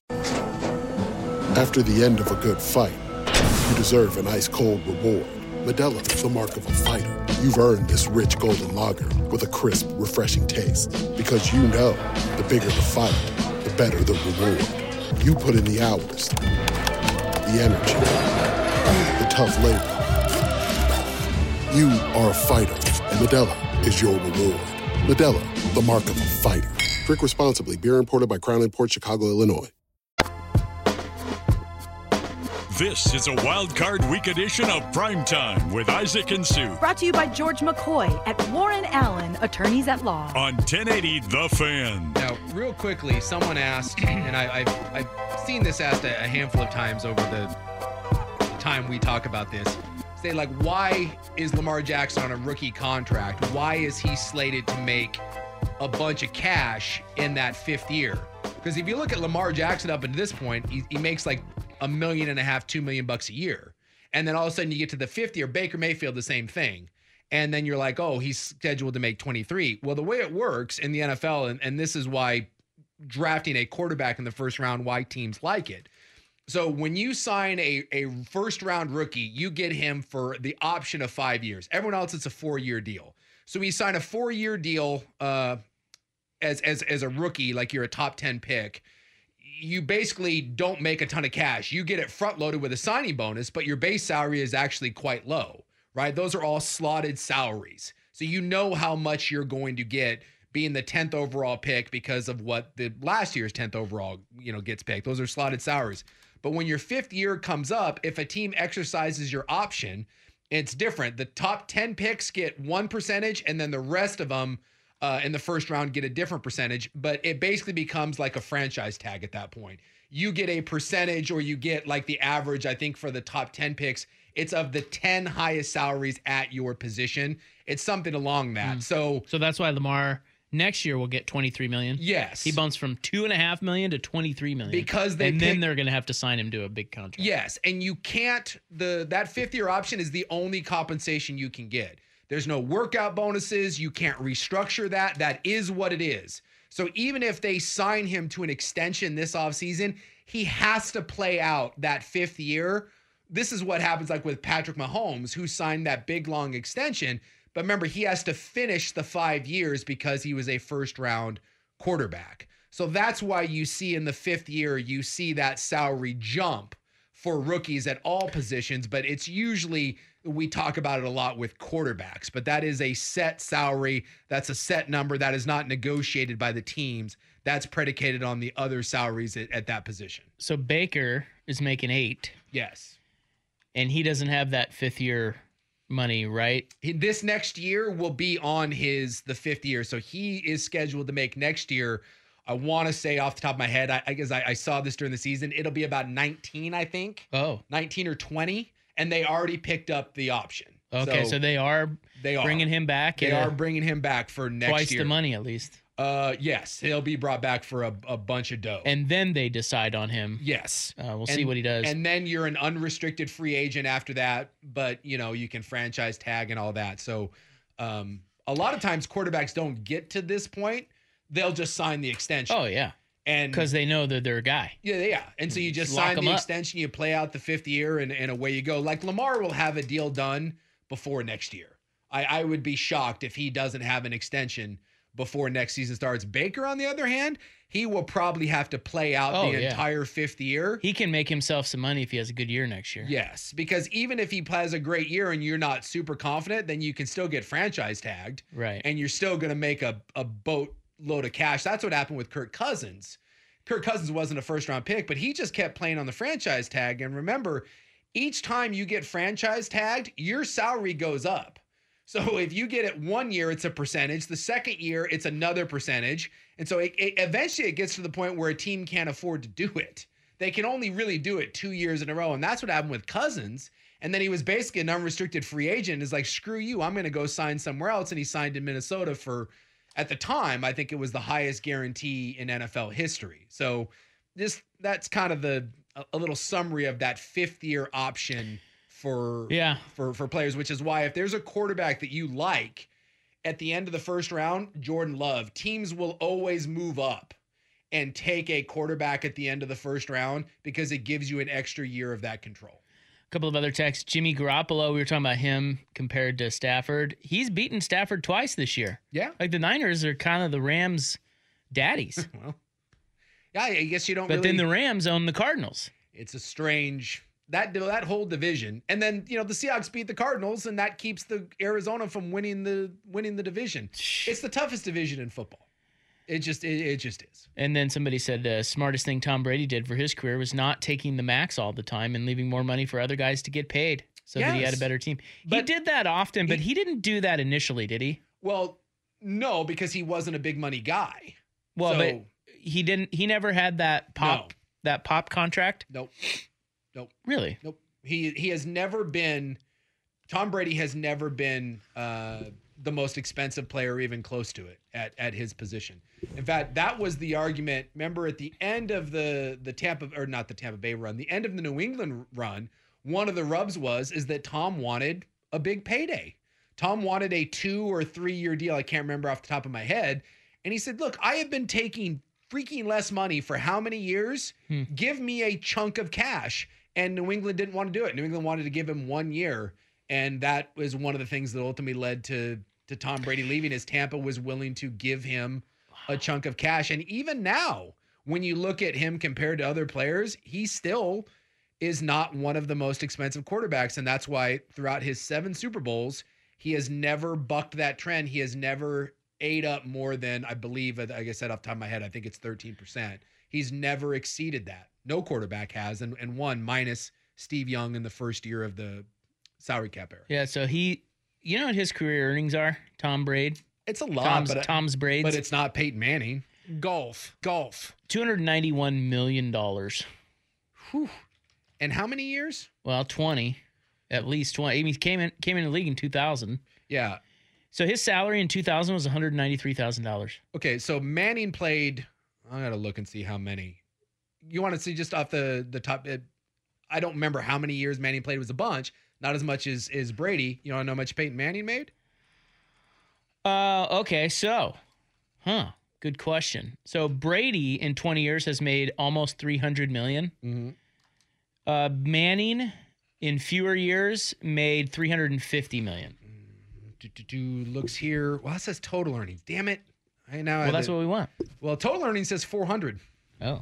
After the end of a good fight, you deserve an ice-cold reward. Modelo is the mark of a fighter. You've earned this rich golden lager with a crisp, refreshing taste. Because you know, the bigger the fight, the better the reward. You put in the hours, the energy, the tough labor. You are a fighter, and Modelo is your reward. Modelo, the mark of a fighter. Drink responsibly. Beer imported by Crown Imports, Chicago, Illinois. This is a Wild Card Week edition of Primetime with Isaac and Sue Brought to you by George McCoy at Warren Allen, Attorneys at Law. on ten eighty The Fan. Now, real quickly, someone asked, and I, I've, I've seen this asked a, a handful of times over the time we talk about this. Say, like, why is Lamar Jackson on a rookie contract? Why is he slated to make a bunch of cash in that fifth year? Because if you look at Lamar Jackson up until this point, he, he makes like a million and a half, two million bucks a year. And then all of a sudden you get to the fifth year, Baker Mayfield, the same thing. And then you're like, oh, he's scheduled to make twenty-three. Well, the way it works in the N F L, and, and this is why drafting a quarterback in the first round, why teams like it. So when you sign a, a first round rookie, you get him for the option of five years. Everyone else, it's a four year deal. So we sign a four year deal uh, as, as, as a rookie, like you're a top ten pick. You basically don't make a ton of cash. You get it front loaded with a signing bonus, but your base salary is actually quite low, right? Those are all slotted salaries. So you know how much you're going to get being the tenth overall pick because of what the last year's tenth overall, you know, gets picked. Those are slotted salaries. But when your fifth year comes up, if a team exercises your option, it's different. The top ten picks get one percentage, and then the rest of them uh, in the first round get a different percentage. But it basically becomes like a franchise tag at that point. You get a percentage, or you get like the average, I think, for the top ten picks. It's of the ten highest salaries at your position. It's something along that. Mm. So, so that's why Lamar next year will get twenty-three million. Yes. He bumps from two and a half million to twenty-three million. Because they and pick, then they're going to have to sign him to a big contract. Yes. And you can't, the that fifth year option is the only compensation you can get. There's no workout bonuses. You can't restructure that. That is what it is. So even if they sign him to an extension this offseason, he has to play out that fifth year. This is what happens like with Patrick Mahomes, who signed that big, long extension. But remember, he has to finish the five years because he was a first-round quarterback. So that's why you see in the fifth year, you see that salary jump for rookies at all positions, but it's usually, we talk about it a lot with quarterbacks, but that is a set salary. That's a set number that is not negotiated by the teams. That's predicated on the other salaries at, at that position. So Baker is making eight. Yes. And he doesn't have that fifth year money, right? He, this next year will be on his, the fifth year. So he is scheduled to make next year, I want to say off the top of my head, I, I guess I, I saw this during the season, it'll be about nineteen, I think. Oh. nineteen or twenty. And they already picked up the option. Okay, so, so they are they are bringing him back. They are bringing him back for next twice year. the money at least. Uh, yes, he'll be brought back for a, a bunch of dough. And then they decide on him. Yes. Uh, we'll and, see what he does. And then you're an unrestricted free agent after that, but, you know, you can franchise tag and all that. So um, a lot of times quarterbacks don't get to this point. They'll just sign the extension. Oh, yeah. And because they know that they're a guy. Yeah, yeah. And so you just, just sign the up. extension, you play out the fifth year, and, and away you go. Like Lamar will have a deal done before next year. I, I would be shocked if he doesn't have an extension before next season starts. Baker, on the other hand, he will probably have to play out Oh, the yeah. entire fifth year. He can make himself some money if he has a good year next year. Yes, because even if he has a great year and you're not super confident, then you can still get franchise tagged. Right. And you're still going to make a, a boatload of cash. That's what happened with Kirk Cousins. Kirk Cousins wasn't a first-round pick, but he just kept playing on the franchise tag. And remember, each time you get franchise tagged, your salary goes up. So if you get it one year, it's a percentage. The second year, it's another percentage. And so it, it, eventually it gets to the point where a team can't afford to do it. They can only really do it two years in a row. And that's what happened with Cousins. And then he was basically an unrestricted free agent. It's like, screw you, I'm going to go sign somewhere else. And he signed in Minnesota for, at the time, I think it was the highest guarantee in N F L history. So this that's kind of the a, a little summary of that fifth year option for yeah for for players, which is why if there's a quarterback that you like at the end of the first round, Jordan Love, teams will always move up and take a quarterback at the end of the first round because it gives you an extra year of that control. A couple of other texts. Jimmy Garoppolo, we were talking about him compared to Stafford. He's beaten Stafford twice this year. Yeah. Like the Niners are kind of the Rams' daddies. Well, yeah, I guess you don't But really... then the Rams own the Cardinals. It's a strange... That that whole division. And then, you know, the Seahawks beat the Cardinals, and that keeps the Arizona from winning the winning the division. It's the toughest division in football. It just it, it just is. And then somebody said the smartest thing Tom Brady did for his career was not taking the max all the time and leaving more money for other guys to get paid so that he had a Yes. better team. But he did that often, but he- he didn't do that initially, did he? Well, no, because he wasn't a big money guy. Well, So- but he didn't. He never had that pop No. that pop contract. Nope. Nope. Really? Nope. He he has never been Tom Brady has never been uh, the most expensive player, or even close to it at, at his position. In fact, that was the argument. Remember, at the end of the the Tampa or not the Tampa Bay run, the end of the New England run, one of the rubs was is that Tom wanted a big payday. Tom wanted a two or three year deal. I can't remember off the top of my head. And he said, "Look, I have been taking freaking less money for how many years? Hmm. Give me a chunk of cash." And New England didn't want to do it. New England wanted to give him one year. And that was one of the things that ultimately led to, to Tom Brady leaving, is Tampa was willing to give him a chunk of cash. And even now, when you look at him compared to other players, he still is not one of the most expensive quarterbacks. And that's why throughout his seven Super Bowls, he has never bucked that trend. He has never ate up more than, I believe, like I said off the top of my head, I think it's thirteen percent. He's never exceeded that. No quarterback has, and, and one minus Steve Young in the first year of the salary cap era. Yeah. So he, you know what his career earnings are? Tom Brady. It's a lot, Tom's, but Tom's braids. but it's not Peyton Manning. Golf, golf. two hundred ninety-one million dollars. Whew. And how many years? Well, twenty, at least twenty. I mean, he came in came in the league in two thousand. Yeah. So his salary in two thousand was one hundred ninety-three thousand dollars. Okay, so Manning played. I gotta look and see how many. You want to see just off the the top? It, I don't remember how many years Manning played. It was a bunch, not as much as as Brady. You want to know how much Peyton Manning made? Uh, okay, so, huh? Good question. So Brady in twenty years has made almost three hundred million. Mm-hmm. Uh, Manning in fewer years made three hundred fifty million. Do, do, do, looks here. Well, it says total earnings. Damn it! Hey, now Well, I- that's what we want. Well, total earnings says four hundred. Oh.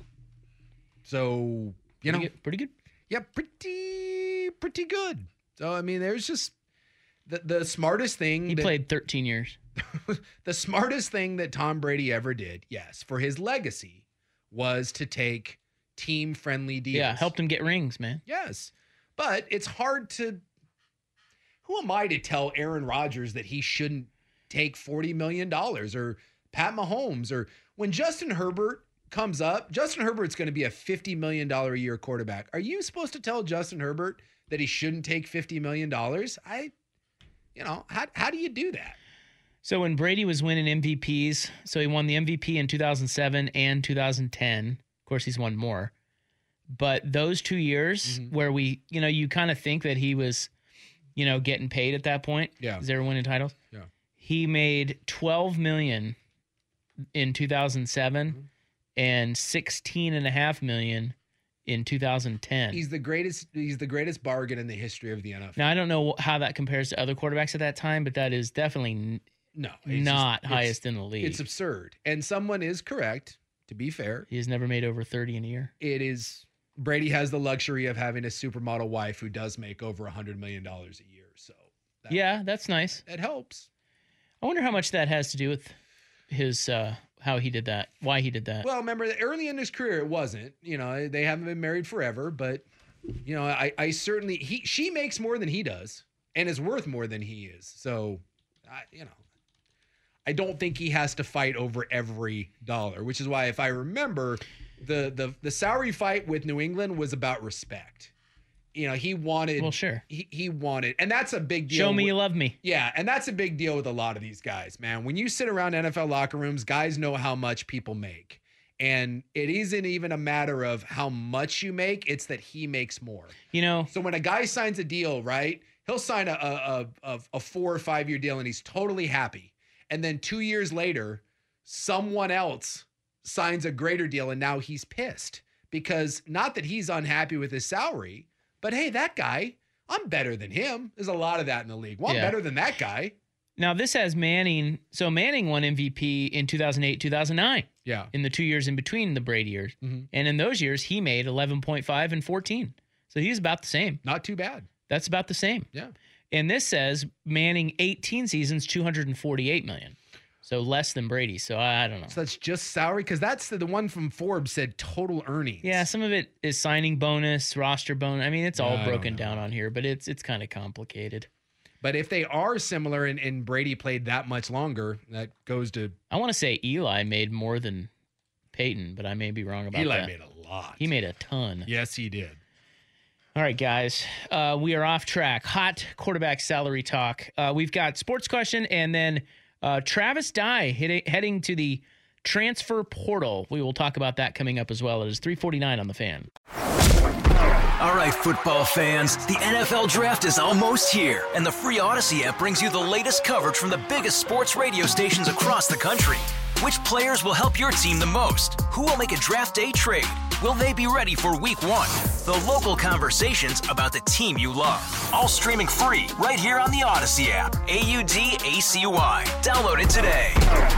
So, you Pretty know. good- pretty good. Yeah, pretty, pretty good. So, I mean, there's just the, the smartest thing. He that, played thirteen years. the smartest thing that Tom Brady ever did, yes, for his legacy was to take team-friendly deals. Yeah, helped him get rings, man. Yes. But it's hard to. Who am I to tell Aaron Rodgers that he shouldn't take forty million dollars or Pat Mahomes or when Justin Herbert comes up, Justin Herbert's going to be a fifty million dollars a year quarterback. Are you supposed to tell Justin Herbert that he shouldn't take fifty million dollars? I, you know, how, how do you do that? So when Brady was winning M V Ps, so he won the M V P in two thousand seven and two thousand ten. Of course, he's won more. But those two years Mm-hmm. where we, you know, you kind of think that he was, you know, getting paid at that point. Yeah. Because they were winning titles. Yeah. He made twelve million dollars in two thousand seven Mm-hmm. and sixteen and a half million dollars in two thousand ten. He's the greatest. He's the greatest bargain in the history of the N F L. Now, I don't know how that compares to other quarterbacks at that time, but that is definitely n- No, it's not just- highest it's- in the league. It's absurd. And someone is correct, to be fair. He has never made over thirty in a year. It is Brady has the luxury of having a supermodel wife who does make over a hundred million dollars a year. So that, Yeah, that's nice. it helps. I wonder how much that has to do with his uh how he did that, why he did that. Well, remember that early in his career, it wasn't. You know, they haven't been married forever, but you know, I, I certainly he she makes more than he does and is worth more than he is. So, I, you know, I don't think he has to fight over every dollar, which is why, if I remember, the the the salary fight with New England was about respect. You know, he wanted. Well, sure. He he wanted, and that's a big deal. Show me with- you love me. Yeah, and that's a big deal with a lot of these guys, man. When you sit around N F L locker rooms, guys know how much people make. And it isn't even a matter of how much you make, it's that he makes more. You know, So when a guy signs a deal, right, he'll sign a a, a, a four or five year deal and he's totally happy. And then two years later, someone else signs a greater deal and now he's pissed. Because not that he's unhappy with his salary, but hey, that guy, I'm better than him. There's a lot of that in the league. Well, I'm Yeah. better than that guy. now this has Manning. So Manning won M V P in two thousand eight, two thousand nine. Yeah. In the two years in between the Brady years. Mhm. And in those years, he made eleven point five and fourteen. So he's about the same. Not too bad. That's about the same. Yeah. And this says Manning eighteen seasons, two hundred forty-eight million. So less than Brady. So I, I don't know. So that's just salary? Because that's the, the one from Forbes said total earnings. Yeah, some of it is signing bonus, roster bonus. I mean, it's all Yeah, I don't broken know. down on here, but it's it's kind of complicated. But if they are similar and, and Brady played that much longer, that goes to I want to say Eli made more than Peyton, but I may be wrong about Eli that. made a lot. He made a ton. Yes, he did. All right, guys, uh, we are off track. Hot quarterback salary talk. Uh, we've got sports question and then uh, Travis Dye hitting, heading to the transfer portal. We will talk about that coming up as well. It is three forty-nine on the Fan. All right, football fans, the N F L Draft is almost here, and the free Odyssey app brings you the latest coverage from the biggest sports radio stations across the country. Which players will help your team the most? Who will make a draft day trade? Will they be ready for week one? The local conversations about the team you love. All streaming free right here on the Odyssey app. A U D A C Y. Download it today.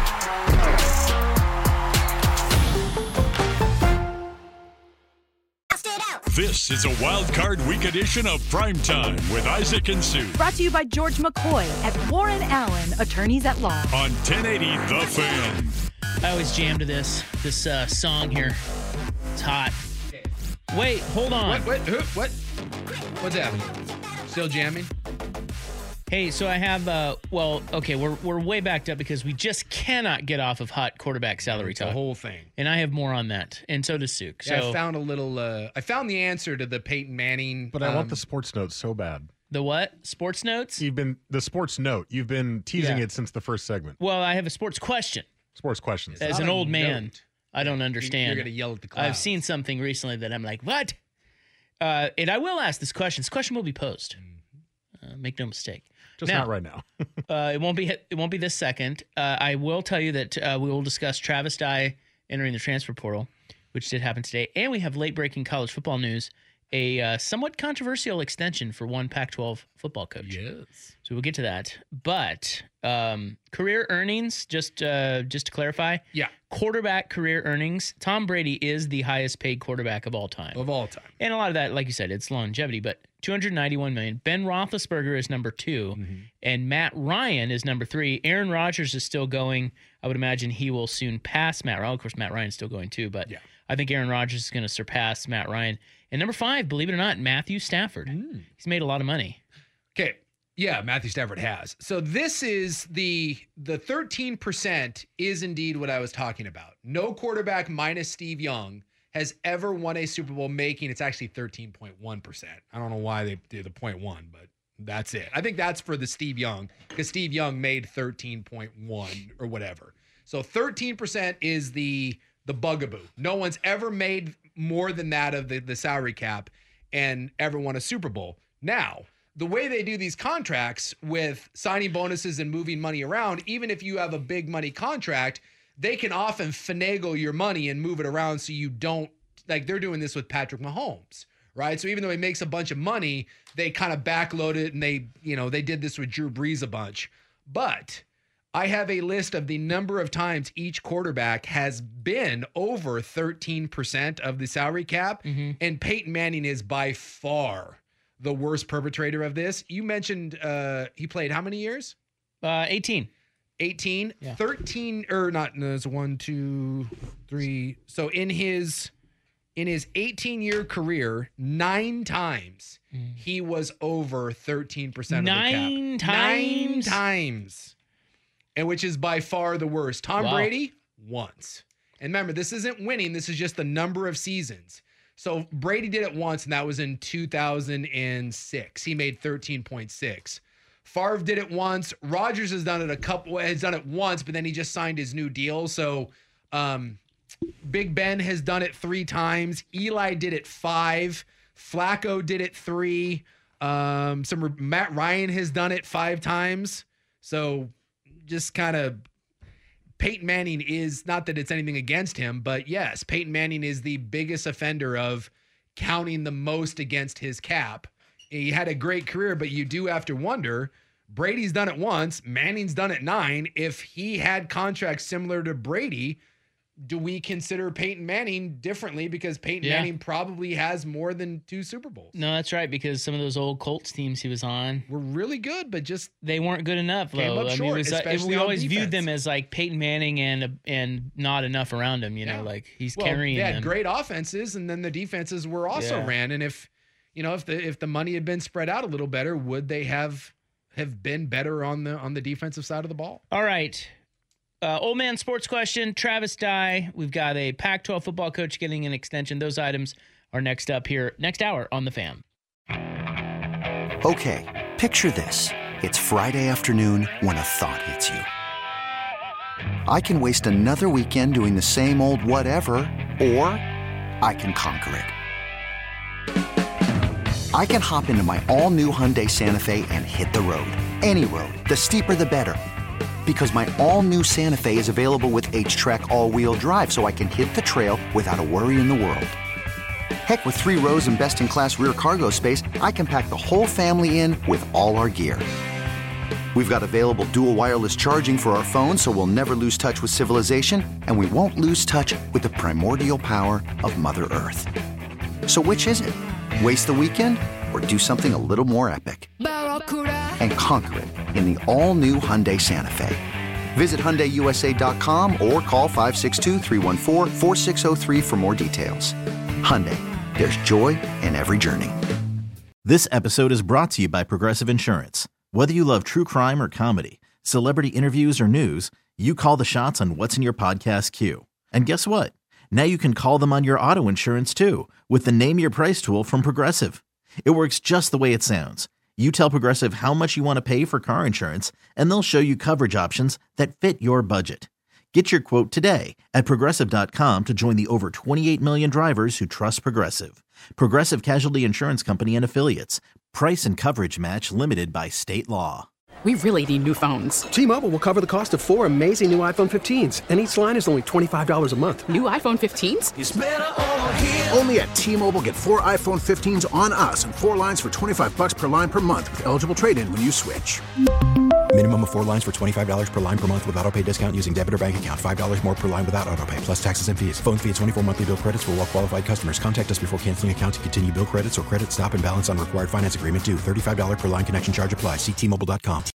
This is a wild card week edition of Primetime with Isaac and Sue Brought to you by George McCoy at Warren Allen, attorneys at law. on ten eighty The Fan. I always jam to this this uh, song here. It's hot. Wait, hold on. What? What? Who, what? What's happening? Still jamming? Hey, so I have uh well, okay, we're we're way backed up because we just cannot get off of hot quarterback salary It's talk. a whole thing. And I have more on that. And so does Suk. So Yeah, I found a little. Uh, I found the answer to the Peyton Manning. But I want um, the sports note so bad. the what? Sports notes? You've been the sports note. You've been teasing Yeah. it since the first segment. Well, I have a sports question. Sports questions. As not an a old man, note. I don't understand. You're gonna yell at the clouds. I've seen something recently that I'm like, what? Uh, and I will ask this question. This question will be posed. Uh, make no mistake. Just Now, not right now. uh, it won't be. It won't be this second. Uh, I will tell you that uh, we will discuss Travis Dye entering the transfer portal, which did happen today, and we have late breaking college football news a uh, somewhat controversial extension for one Pac twelve football coach. Yes. So we'll get to that. But um, career earnings, just uh, just to clarify. Yeah. Quarterback career earnings. Tom Brady is the highest paid quarterback of all time. Of all time. And a lot of that, like you said, it's longevity, but two hundred ninety-one million dollars. Ben Roethlisberger is number two, mm-hmm. and Matt Ryan is number three. Aaron Rodgers is still going. I would imagine he will soon pass Matt Ryan. Of course, Matt Ryan's still going too, but yeah. I think Aaron Rodgers is going to surpass Matt Ryan. And number five, believe it or not, Matthew Stafford. Mm. He's made a lot of money. Okay. Yeah, Matthew Stafford has. So this is the the thirteen percent is indeed what I was talking about. No quarterback minus Steve Young has ever won a Super Bowl, making it's actually thirteen point one percent. I don't know why they did the point one, but that's it. I think that's for the Steve Young, because Steve Young made thirteen point one or whatever. So thirteen percent is the the bugaboo. No one's ever made more than that of the, the salary cap and ever won a Super Bowl. Now, the way they do these contracts with signing bonuses and moving money around, even if you have a big money contract, they can often finagle your money and move it around so you don't, like they're doing this with Patrick Mahomes, right? So even though he makes a bunch of money, they kind of backload it, and they, you know, they did this with Drew Brees a bunch. But I have a list of the number of times each quarterback has been over thirteen percent of the salary cap, mm-hmm. and Peyton Manning is by far the worst perpetrator of this. You mentioned uh, he played how many years? Uh, eighteen. eighteen, yeah. thirteen, or not, no, it's one, two, three. So in his in his eighteen-year career, nine times mm. he was over thirteen percent of the cap. Nine times? Nine times. And which is by far the worst. Tom wow. Brady, once. And remember, this isn't winning. This is just the number of seasons. So Brady did it once, and that was in two thousand six. He made thirteen point six. Favre did it once. Rodgers has done it a couple. Has done it once, but then he just signed his new deal. So um, Big Ben has done it three times. Eli did it five. Flacco did it three. Um, some Matt Ryan has done it five times. So just kind of. Peyton Manning is, not that it's anything against him, but yes, Peyton Manning is the biggest offender of counting the most against his cap. He had a great career, but you do have to wonder, Brady's done it once, Manning's done it nine. If he had contracts similar to Brady, do we consider Peyton Manning differently because Peyton yeah. Manning probably has more than two Super Bowls? No, that's right, because some of those old Colts teams he was on were really good, but just they weren't good enough. Came though. up I short, mean, it was, especially we on always defense. viewed them as like Peyton Manning and and not enough around him. You know, Yeah. like he's well, carrying they had them. great offenses, and then the defenses were also Yeah. ran. And if you know if the if the money had been spread out a little better, would they have have been better on the on the defensive side of the ball? All right. Uh, old man sports question, Travis Dye. We've got a Pac twelve football coach getting an extension. Those items are next up here, next hour on The Fan. Okay, picture this. It's Friday afternoon when a thought hits you. I can waste another weekend doing the same old whatever, or I can conquer it. I can hop into my all-new Hyundai Santa Fe and hit the road. Any road. The steeper, the better. Because my all-new Santa Fe is available with H-Track all-wheel drive, so I can hit the trail without a worry in the world. Heck, with three rows and best-in-class rear cargo space, I can pack the whole family in with all our gear. We've got available dual wireless charging for our phones, so we'll never lose touch with civilization, and we won't lose touch with the primordial power of Mother Earth. So which is it? Waste the weekend or do something a little more epic? And conquer it in the all-new Hyundai Santa Fe. Visit Hyundai U S A dot com or call five six two, three one four, four six zero three for more details. Hyundai, there's joy in every journey. This episode is brought to you by Progressive Insurance. Whether you love true crime or comedy, celebrity interviews or news, you call the shots on what's in your podcast queue. And guess what? Now you can call them on your auto insurance too with the Name Your Price tool from Progressive. It works just the way it sounds. You tell Progressive how much you want to pay for car insurance, and they'll show you coverage options that fit your budget. Get your quote today at Progressive dot com to join the over twenty-eight million drivers who trust Progressive. Progressive Casualty Insurance Company and Affiliates. Price and coverage match limited by state law. We really need new phones. T-Mobile will cover the cost of four amazing new iPhone fifteens, and each line is only twenty-five dollars a month. New iPhone fifteens? It's better over here. Only at T-Mobile, get four iPhone fifteens on us and four lines for twenty-five bucks per line per month with eligible trade-in when you switch. Minimum of four lines for twenty-five dollars per line per month with autopay discount using debit or bank account. five dollars more per line without autopay, plus taxes and fees. Phone fee at twenty-four monthly bill credits for well-qualified customers. Contact us before canceling account to continue bill credits or credit stop and balance on required finance agreement due. thirty-five dollars per line connection charge applies. See T Mobile dot com.